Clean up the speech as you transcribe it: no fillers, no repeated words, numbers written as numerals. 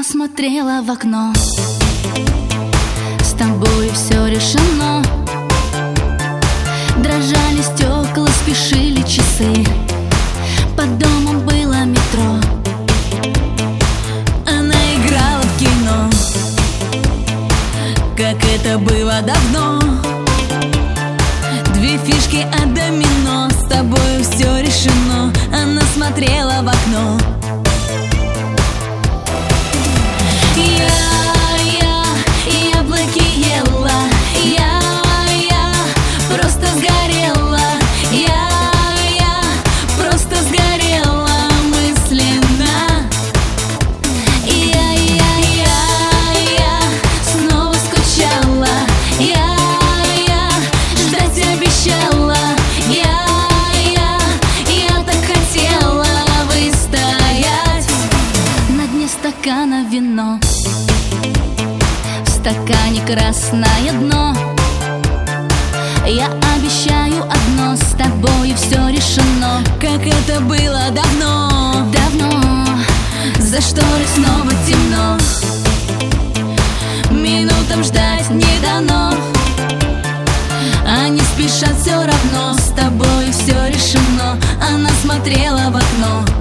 смотрела в окно. С тобой все решено. Дрожали стекла, спешили часы. Под домом было метро. Она играла в кино, как это было давно. Две фишки от домино, с тобой все решено. Она смотрела в окно. Я яблоки ела, я просто сгорела, я просто сгорела мысленно. Я снова скучала, я ждать обещала, я так хотела выстоять. На дне стакана вино, в стакане красное дно. Я обещаю одно, с тобой все решено, как это было давно, давно. За шторой снова темно, минутам ждать не дано. Они спешат все равно, с тобой все решено. Она смотрела в окно.